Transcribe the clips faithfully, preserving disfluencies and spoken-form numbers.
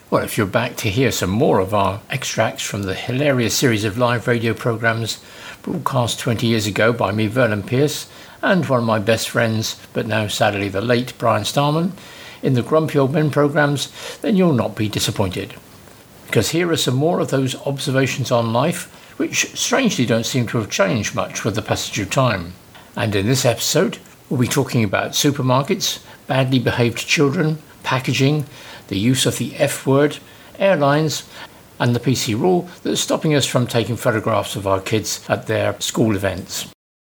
Well, if you're back to hear some more of our extracts from the hilarious series of live radio programmes broadcast twenty years ago by me, Vernon Pierce, and one of my best friends, but now sadly the late Brian Starman, in the Grumpy Old Men programmes, then you'll not be disappointed. Because here are some more of those observations on life, which strangely don't seem to have changed much with the passage of time. And in this episode, we'll be talking about supermarkets, badly behaved children, packaging, the use of the F word, airlines, and the P C rule that's stopping us from taking photographs of our kids at their school events.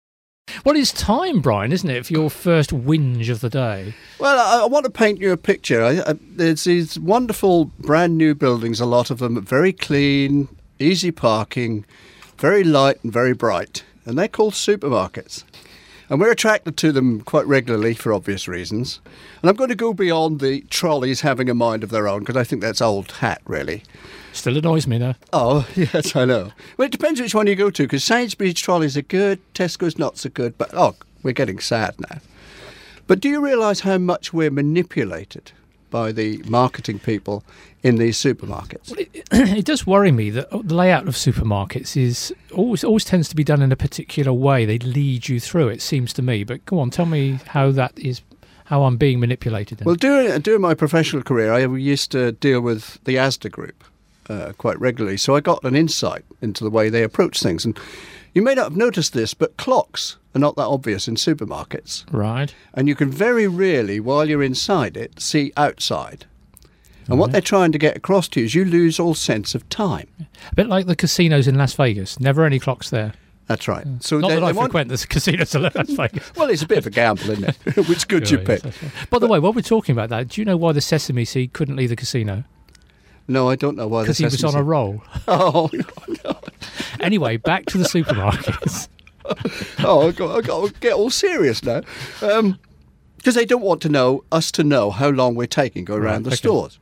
Well, it's time, Brian, isn't it, for your first whinge of the day? Well, I, I want to paint you a picture. I, I, there's these wonderful brand new buildings, a lot of them very clean, easy parking, very light and very bright, and they're called supermarkets. And we're attracted to them quite regularly for obvious reasons. And I'm going to go beyond the trolleys having a mind of their own, because I think that's old hat, really. Still annoys me, though. Oh, yes, I know. Well, it depends which one you go to, because Sainsbury's trolleys are good, Tesco's not so good, but, oh, we're getting sad now. But do you realise how much we're manipulated by the marketing people in these supermarkets? Well, it, it does worry me that the layout of supermarkets is always always tends to be done in a particular way. They lead you through, it seems to me. But go on, tell me how that is, how I'm being manipulated. Then. Well, during, during my professional career, I used to deal with the Asda Group uh, quite regularly, so I got an insight into the way they approach things. And you may not have noticed this, but clocks are not that obvious in supermarkets. Right. And you can very rarely, while you're inside it, see outside. And right. what they're trying to get across to you is you lose all sense of time. A bit like the casinos in Las Vegas. Never any clocks there. That's right. So not they, that I they want... frequent the casinos in Las Vegas. Well, it's a bit of a gamble, isn't it? Which good Sure, you pick. Yes, right. By the way, while we're talking about that, do you know why the sesame seed couldn't leave the casino? No, I don't know why. Because he was on a roll. Oh, no. Anyway, back to the supermarkets. oh, I've got, I've got to get all serious now. Um, because they don't want to know, us to know how long we're taking go around Right, the okay. stores.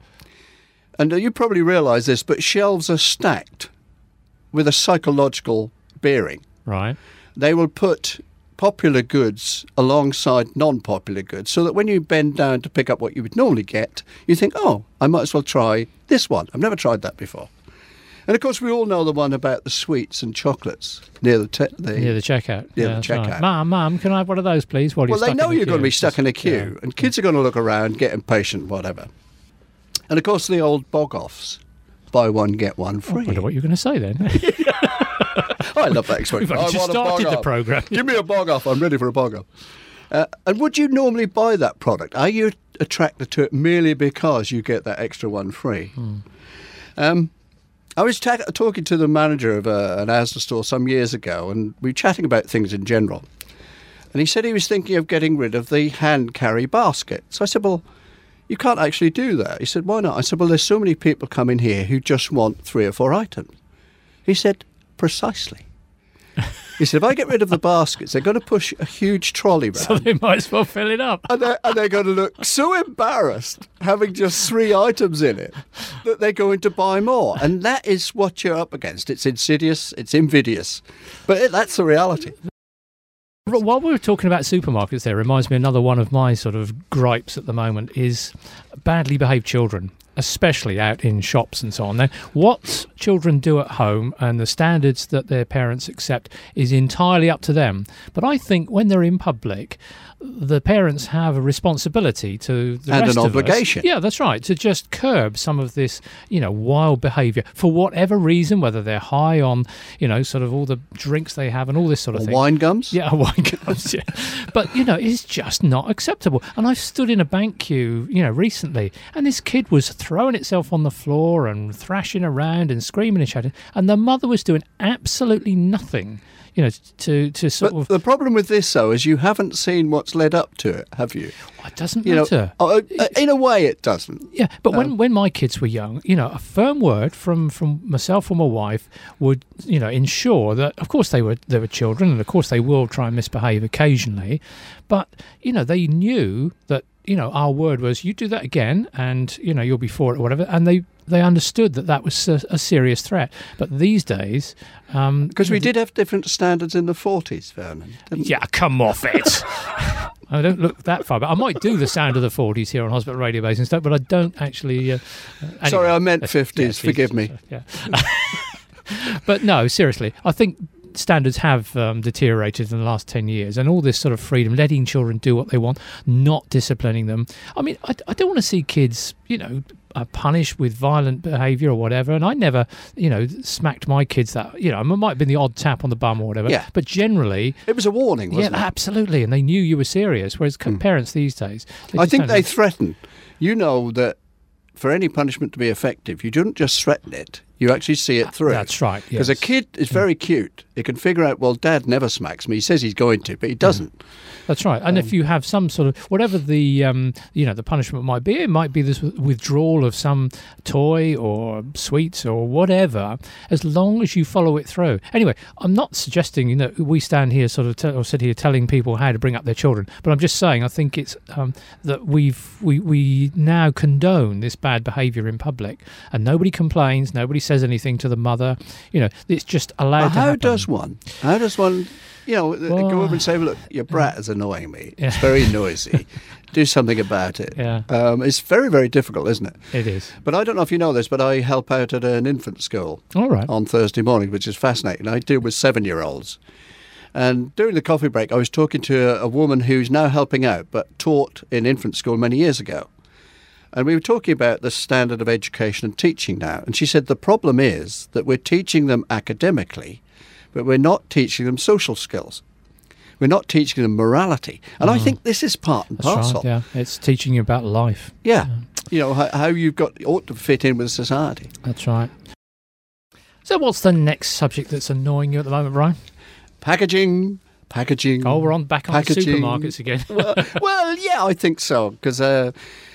And uh, you probably realise this, but shelves are stacked with a psychological bearing. Right. They will put popular goods alongside non-popular goods so that when you bend down to pick up what you would normally get, you think, oh, I might as well try this one. I've never tried that before. And, of course, we all know the one about the sweets and chocolates near the... Te- the Near the checkout. Near yeah, the checkout. Right. Mum, Mum, can I have one of those, please? While you're Well, they stuck know in the you're going to be queue? stuck in a queue, Yeah. and kids are going to look around, get impatient, whatever. And, of course, the old bog-offs. Buy one, get one free. I wonder what you're going to say then. I love that expression. We've only I just want a started the bog-off. programme. Give me a bog-off. I'm ready for a bog-off. Uh, and would you normally buy that product? Are you attracted to it merely because you get that extra one free? Hmm. Um, I was ta- talking to the manager of a, an Asda store some years ago, and we were chatting about things in general. And he said he was thinking of getting rid of the hand carry basket. So I said, well, you can't actually do that. He said, why not? I said, well, there's so many people come in here who just want three or four items. He said, precisely. He said, if I get rid of the baskets, they're going to push a huge trolley round. So they might as well fill it up. And they're, and they're going to look so embarrassed having just three items in it that they're going to buy more. And that is what you're up against. It's insidious, it's invidious. But it, that's the reality. While we were talking about supermarkets there, reminds me another one of my sort of gripes at the moment is badly behaved children, especially out in shops and so on. Now, what children do at home and the standards that their parents accept is entirely up to them. But I think when they're in public, the parents have a responsibility to the And rest an of us. obligation. Yeah, that's right, to just curb some of this, you know, wild behaviour for whatever reason, whether they're high on, you know, sort of all the drinks they have and all this sort of Or thing. wine gums. Yeah, wine gums, yeah. But, you know, it's just not acceptable. And I've stood in a bank queue, you know, recently, and this kid was throwing itself on the floor and thrashing around and screaming and shouting, and the mother was doing absolutely nothing, you know, to, to sort But of... the problem with this, though, is you haven't seen what's led up to it, have you? It doesn't You matter. know, uh, in a way, it doesn't. Yeah, but Um, when, when my kids were young, you know, a firm word from, from myself or my wife would, you know, ensure that, of course, they were they were children, and of course they will try and misbehave occasionally, but, you know, they knew that, you know, our word was, you do that again, and, you know, you'll be for it or whatever, and they, they understood that that was a, a serious threat. But these days... Um, Because we did have different standards in the forties, Vernon. didn't we? Yeah, come off it. I don't look that far, but I might do the sound of the forties here on Hospital Radio Basingstoke, but I don't actually. Uh, anyway. Sorry, I meant fifties. Yeah, forgive me. Yeah. But no, seriously, I think standards have um, deteriorated in the last ten years, and all this sort of freedom, letting children do what they want, not disciplining them. I mean, I, I don't want to see kids, you know, uh, punished with violent behaviour or whatever. And I never, you know, smacked my kids that, you know, it might have been the odd tap on the bum or whatever. Yeah. But generally... It was a warning, wasn't yeah, it? Yeah, absolutely. And they knew you were serious, whereas mm. parents these days... I think they threaten. You know that for any punishment to be effective, you don't just threaten it. You actually see it through. That's right, yes. Because a kid is very yeah. cute. He can figure out, well, Dad never smacks me. He says he's going to, but he doesn't. Yeah. That's right. And um, if you have some sort of, whatever the, um, you know, the punishment might be, it might be this withdrawal of some toy or sweets or whatever, as long as you follow it through. Anyway, I'm not suggesting, you know, we stand here sort of, te- or sit here telling people how to bring up their children, but I'm just saying I think it's um, that we've, we, we now condone this bad behaviour in public, and nobody complains, nobody says anything to the mother. You know, it's just allowed well, to how happen. does one? How does one... You know, well, go over and say, look, your brat is annoying me. Yeah. It's very noisy. Do something about it. Yeah. Um, it's very, very difficult, isn't it? It is. But I don't know if you know this, but I help out at an infant school All right. on Thursday morning, which is fascinating. I deal with seven-year-olds. And during the coffee break, I was talking to a, a woman who's now helping out, but taught in infant school many years ago. And we were talking about the standard of education and teaching now. And she said the problem is that we're teaching them academically, but we're not teaching them social skills. We're not teaching them morality. And mm. I think this is part and That's parcel. Right, yeah, it's teaching you about life. Yeah. yeah. You know, how, how you've got ought to fit in with society. That's right. So what's the next subject that's annoying you at the moment, Brian? Packaging, packaging. Oh, we're on back on packaging. supermarkets again. well, well, yeah, I think so. Because uh,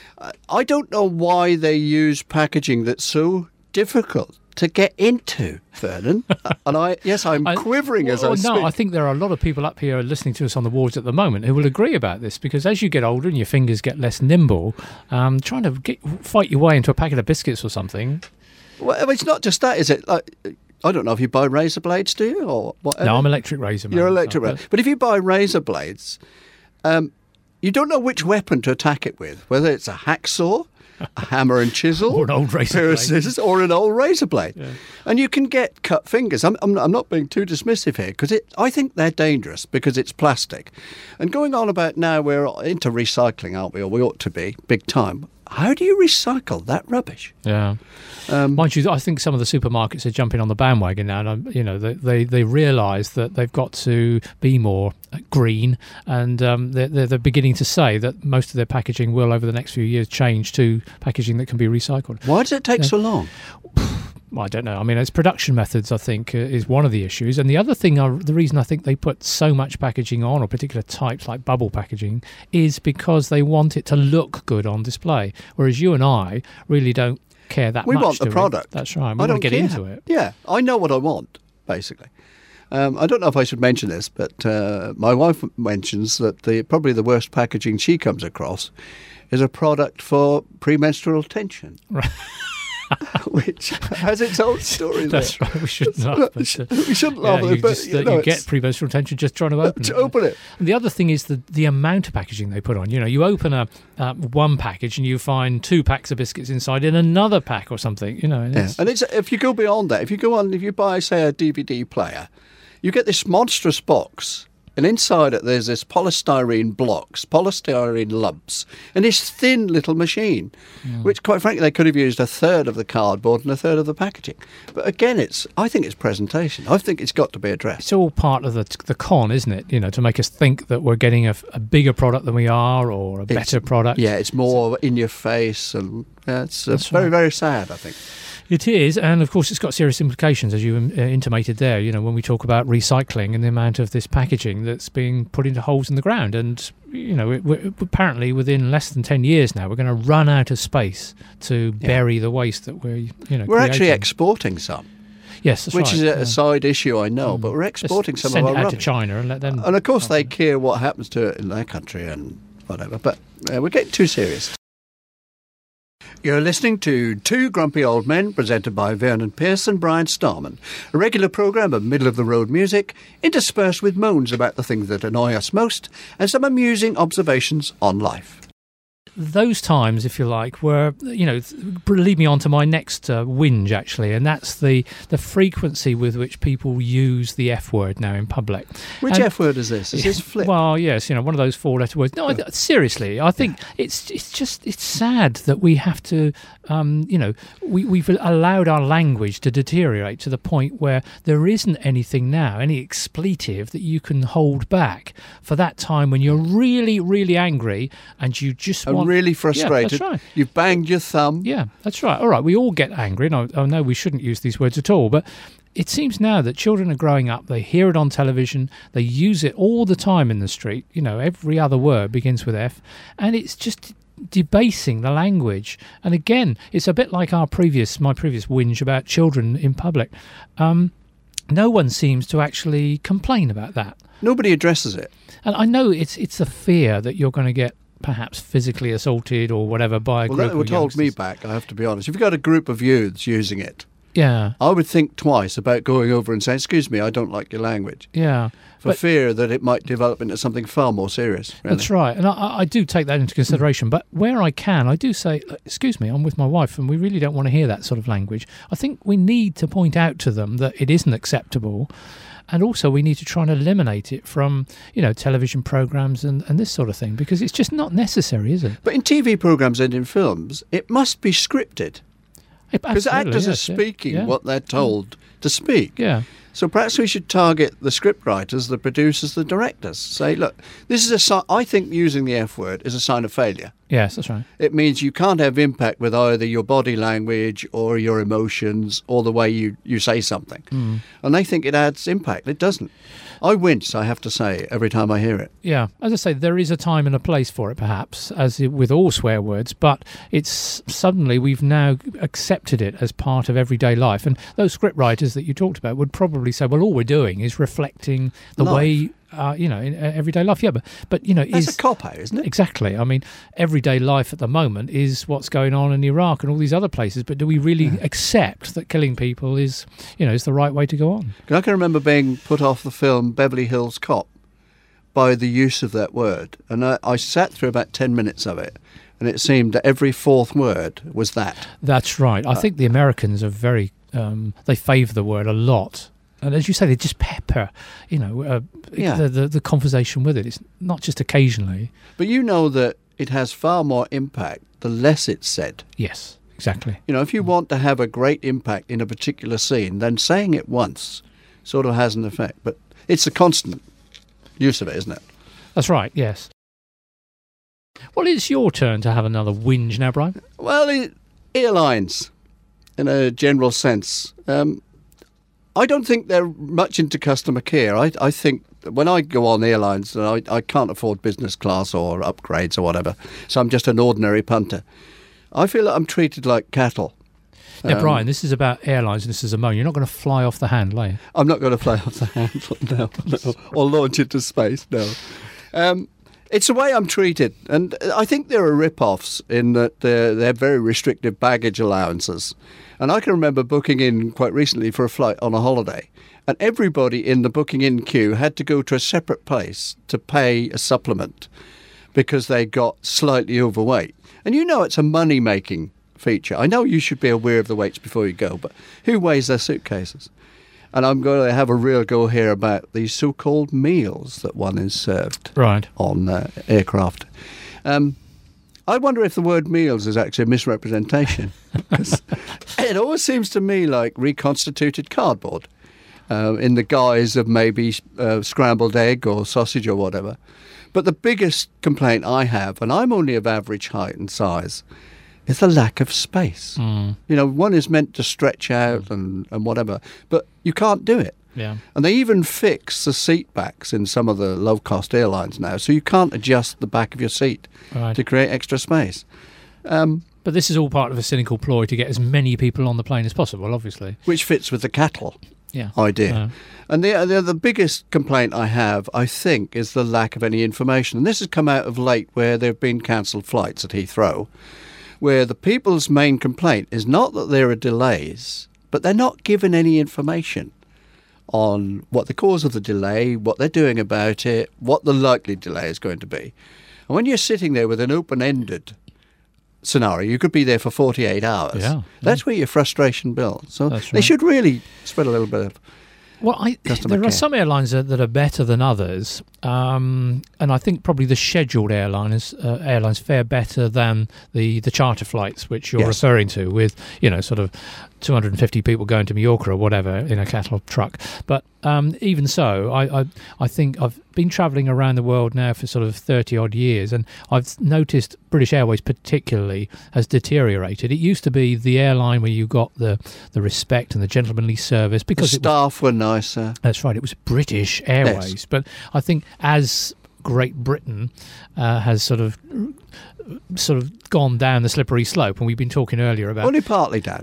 I don't know why they use packaging that's so difficult to get into, Vernon. And I, yes, I'm I, quivering well, as I no, speak. No, I think there are a lot of people up here listening to us on the wards at the moment who will agree about this, because as you get older and your fingers get less nimble, um, trying to get, fight your way into a packet of biscuits or something. Well, it's not just that, is it? Like, I don't know if you buy razor blades, do you, or whatever? No, I'm electric razor. Man. You're electric razor, but if you buy razor blades, um, you don't know which weapon to attack it with. Whether it's a hacksaw, a hammer and chisel, or an old razor pair blade. of scissors, or an old razor blade, yeah. and you can get cut fingers. I'm, I'm, I'm not being too dismissive here, because I think they're dangerous because it's plastic. And going on about now, we're into recycling, aren't we? Or we ought to be, big time. How do you recycle that rubbish? Yeah. Um, Mind you, I think some of the supermarkets are jumping on the bandwagon now, and you know they they, they realise that they've got to be more green, and um, they're, they're beginning to say that most of their packaging will, over the next few years, change to packaging that can be recycled. Why does it take yeah. so long? I don't know. I mean, it's production methods, I think, uh, is one of the issues. And the other thing, uh, the reason I think they put so much packaging on, or particular types like bubble packaging, is because they want it to look good on display. Whereas you and I really don't care that we much. We want the product. We? That's right. We I want don't to get care. into it. Yeah, I know what I want, basically. Um, I don't know if I should mention this, but uh, my wife mentions that the probably the worst packaging she comes across is a product for premenstrual tension. Right. Which has its own story. That's there. right. We shouldn't laugh. But, uh, we shouldn't laugh yeah, at it, you but just, you, uh, know, you get premenstrual tension just trying to open to it. open it. And the other thing is the the amount of packaging they put on. You know, you open a uh, one package and you find two packs of biscuits inside in another pack or something. You know, and, yeah. it's, and it's if you go beyond that, if you go on, if you buy, say, a D V D player, you get this monstrous box. And inside it, there's this polystyrene blocks, polystyrene lumps, and this thin little machine, yeah. which, quite frankly, they could have used a third of the cardboard and a third of the packaging. But again, it's I think it's presentation. I think it's got to be addressed. It's all part of the the con, isn't it? You know, to make us think that we're getting a, a bigger product than we are, or a it's, better product. Yeah, it's more in your face, and yeah, it's uh, very, right. very sad, I think. It is, and of course it's got serious implications, as you uh, intimated there, you know, when we talk about recycling and the amount of this packaging that's being put into holes in the ground. And, you know, it, we're, apparently within less than ten years now, we're going to run out of space to yeah. bury the waste that we're, you know, We're creating. actually exporting some. Yes, that's Which right. is a, yeah. a side issue, I know, mm. but we're exporting Just some of our send it out rubbish. to China and let them... And, of course, they it. care what happens to it in their country and whatever. But uh, we're getting too serious. You're listening to Two Grumpy Old Men, presented by Vernon Pierce and Brian Starman, a regular programme of middle-of-the-road music, interspersed with moans about the things that annoy us most, and some amusing observations on life. Those times, if you like, were, you know, lead me on to my next uh, whinge, actually, and that's the, the frequency with which people use the F word now in public. Which and, F word is this? Is this flip? Well, yes, you know, one of those four-letter words. No, I, seriously, I think it's it's just, it's sad that we have to, um, you know, we, we've allowed our language to deteriorate to the point where there isn't anything now, any expletive that you can hold back for that time when you're really, really angry and you just and want... really frustrated. Yeah, that's right. You've banged your thumb. Yeah, that's right. All right, we all get angry, and I, I know we shouldn't use these words at all, but it seems now that children are growing up, they hear it on television, they use it all the time in the street. You know, every other word begins with F, and it's just debasing the language. And again, it's a bit like our previous, my previous whinge about children in public. Um, no one seems to actually complain about that. Nobody addresses it. And I know it's it's the fear that you're going to get perhaps physically assaulted or whatever by a well, group that of would hold youngsters. me back, I have to be honest. If you've got a group of youths using it, Yeah, I would think twice about going over and saying, excuse me, I don't like your language, yeah. for But- fear that it might develop into something far more serious. Really. That's right, and I, I do take that into consideration. But where I can, I do say, excuse me, I'm with my wife and we really don't want to hear that sort of language. I think we need to point out to them that it isn't acceptable. And also we need to try and eliminate it from, you know, television programmes and, and this sort of thing, because it's just not necessary, is it? But in T V programmes and in films, it must be scripted. Because Absolutely, actors yes, are yeah, speaking yeah. what they're told to speak. Yeah. So perhaps we should target the scriptwriters, the producers, the directors. Say, look, this is a sign. I think using the F word is a sign of failure. Yes, that's right. It means you can't have impact with either your body language or your emotions or the way you, you say something. Mm. And they think it adds impact. It doesn't. I wince, I have to say, every time I hear it. Yeah, as I say, there is a time and a place for it, perhaps, as it, with all swear words, but it's suddenly we've now accepted it as part of everyday life. And those script writers that you talked about would probably say, well, all we're doing is reflecting the Life. way, uh, you know, in uh, everyday life. Yeah, but, but you know, That's is a cop-out, isn't it? Exactly. I mean, everyday life at the moment is what's going on in Iraq and all these other places. But do we really Yeah. accept that killing people is, you know, is the right way to go on? I can remember being put off the film Beverly Hills Cop by the use of that word. And I, I sat through about ten minutes of it, and it seemed that every fourth word was that. That's right. Uh, I think the Americans are very, um, they favour the word a lot. And as you say, they just pepper, you know, uh, Yeah. the, the the conversation with it. It's not just occasionally. But you know that it has far more impact the less it's said. Yes, exactly. You know, if you want to have a great impact in a particular scene, then saying it once sort of has an effect. But it's a constant use of it, isn't it? That's right, yes. Well, it's your turn to have another whinge now, Brian. Well, it, airlines, in a general sense. Um, I don't think they're much into customer care. I, I think that when I go on airlines, I, I can't afford business class or upgrades or whatever, so I'm just an ordinary punter. I feel like I'm treated like cattle. Now, Um, Brian, this is about airlines and this is a moan. You're not going to fly off the handle, are you? I'm not going to fly off the handle, no, no, or launch into space, no. Um, it's the way I'm treated, and I think there are rip-offs in that they're, they're very restrictive baggage allowances. And I can remember booking in quite recently for a flight on a holiday, and everybody in the booking in queue had to go to a separate place to pay a supplement because they got slightly overweight. And you know it's a money-making feature. I know you should be aware of the weights before you go, but who weighs their suitcases? And I'm going to have a real go here about these so-called meals that one is served Right. on uh, aircraft. Um, I wonder if the word meals is actually a misrepresentation. Because it always seems to me like reconstituted cardboard uh, in the guise of maybe uh, scrambled egg or sausage or whatever. But the biggest complaint I have, and I'm only of average height and size, is the lack of space. Mm, You know, one is meant to stretch out and, and whatever, but you can't do it. yeah. And they even fix the seat backs in some of the low-cost airlines now, so you can't adjust the back of your seat Right. to create extra space. Um, But this is all part of a cynical ploy to get as many people on the plane as possible, obviously. which fits with the cattle Yeah. idea. Uh, And the, the the biggest complaint I have, I think, is the lack of any information. And this has come out of late where there have been cancelled flights at Heathrow, where the people's main complaint is not that there are delays, but they're not given any information on what the cause of the delay, what they're doing about it, what the likely delay is going to be. And when you're sitting there with an open-ended scenario, you could be there for forty-eight hours. Yeah, That's yeah. where your frustration builds. So That's they right. should really spread a little bit of Well, I, customer there care. are some airlines that, that are better than others, um, and I think probably the scheduled airlines uh, airlines fare better than the, the charter flights, which you're Yes. referring to, with you know sort of two hundred fifty people going to Mallorca or whatever in a cattle truck. But um, even so, I, I I think I've been travelling around the world now for sort of thirty odd years, and I've noticed British Airways particularly has deteriorated. It used to be the airline where you got the, the respect and the gentlemanly service The because it was staff were nicer. That's right. It was British Airways. Yes. But I think as Great Britain uh, has sort of sort of gone down the slippery slope, and we've been talking earlier about Only partly, Dan.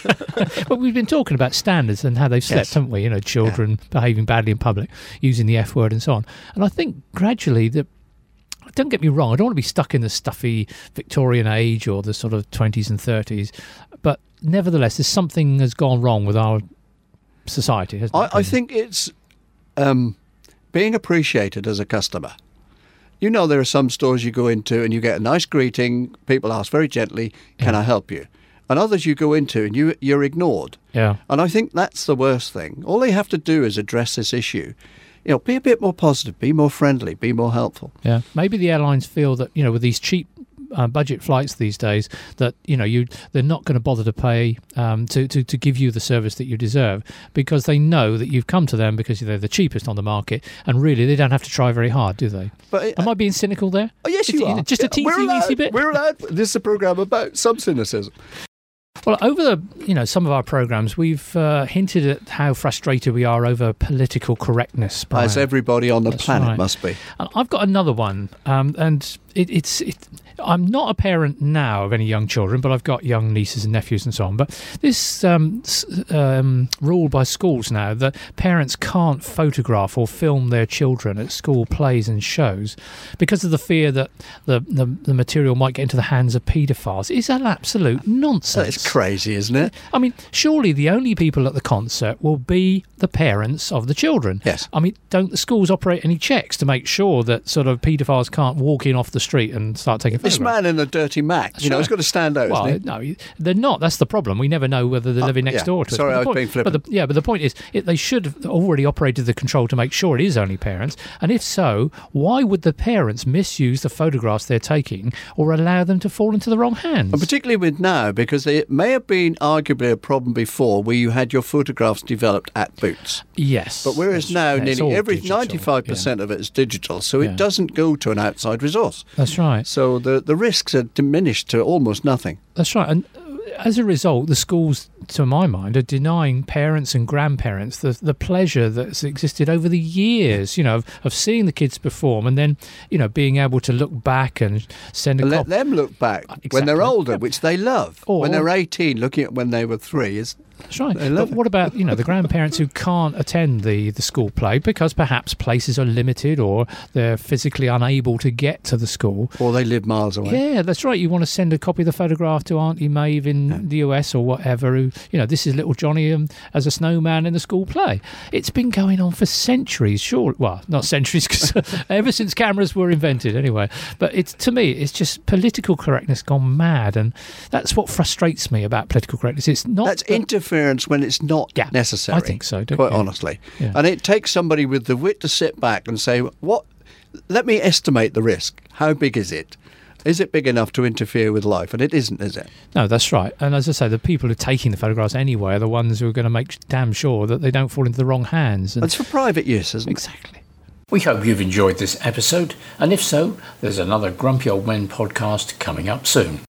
but we've been talking about standards and how they've slipped, Yes. haven't we? You know, children behaving badly in public, using the F word and so on. And I think gradually the don't get me wrong, I don't want to be stuck in the stuffy Victorian age or the sort of twenties and thirties, but nevertheless there's something has gone wrong with our society, hasn't I, it? I think it's um, being appreciated as a customer. You know, there are some stores you go into and you get a nice greeting. People ask very gently, "Can I help you?" And others you go into and you you're ignored. Yeah. And I think that's the worst thing. All they have to do is address this issue. You know, be a bit more positive, be more friendly, be more helpful. Yeah, maybe the airlines feel that, you know, with these cheap uh, budget flights these days, that, you know, you they're not going to bother to pay um, to, to, to give you the service that you deserve, because they know that you've come to them because they're the cheapest on the market, and really they don't have to try very hard, do they? But it- Am I being cynical there? Oh, yes, you Just- are. Just a Yeah, we're teensy allowed, weensy bit? We're allowed. This is a programme about some cynicism. Well, over the, you know, some of our programmes, we've uh, hinted at how frustrated we are over political correctness. Brian. As everybody on the That's planet right. must be. And I've got another one, um, and it, it's. It, I'm not a parent now of any young children, but I've got young nieces and nephews and so on. But this um, s- um, rule by schools now that parents can't photograph or film their children at school plays and shows because of the fear that the, the, the material might get into the hands of paedophiles is an absolute nonsense. It's crazy, isn't it? I mean, surely the only people at the concert will be the parents of the children. Yes. I mean, don't the schools operate any checks to make sure that sort of paedophiles can't walk in off the street and start taking This photographs? man in a dirty Mac, That's you know, right. he's got to stand out, Well, isn't he? no, they're not. That's the problem. We never know whether they're Oh, living next yeah. door to us. Sorry, But the I was point- being flippant. But the, yeah, but the point is, it, they should have already operated the control to make sure it is only parents. And if so, why would the parents misuse the photographs they're taking or allow them to fall into the wrong hands? And particularly with now, because it may have been arguably a problem before where you had your photographs developed at Boots. yes. But whereas That's- now yeah, it's nearly all every digital. ninety-five percent Yeah. of it is digital, so Yeah. it doesn't go to an outside resource. That's right. So the, the risks are diminished to almost nothing. That's right. And uh, as a result, the schools, to my mind, are denying parents and grandparents the, the pleasure that's existed over the years, you know, of, of seeing the kids perform and then, you know, being able to look back and send a And let copy. them look back when Exactly. they're older, Yeah. which they love. Or- when they're eighteen, looking at when they were three is That's right. They love But it. what about, you know, the grandparents who can't attend the, the school play because perhaps places are limited or they're physically unable to get to the school? or they live miles away. Yeah, that's right. You want to send a copy of the photograph to Auntie Maeve in Yeah. the U S or whatever, who, you know, this is little Johnny um, as a snowman in the school play. It's been going on for centuries, sure. Well, not centuries, because ever since cameras were invented anyway. But it's, to me, it's just political correctness gone mad. And that's what frustrates me about political correctness. It's not... That's that- interference when it's not Yeah, necessary. I think so, don't Quite you? honestly. Yeah. And it takes somebody with the wit to sit back and say, "What? Let me estimate the risk. How big is it? Is it big enough to interfere with life?" And it isn't, is it? No, that's right. And as I say, the people who are taking the photographs anyway are the ones who are going to make damn sure that they don't fall into the wrong hands. And It's for private use, isn't it? exactly. We hope you've enjoyed this episode, and if so, there's another Grumpy Old Men podcast coming up soon.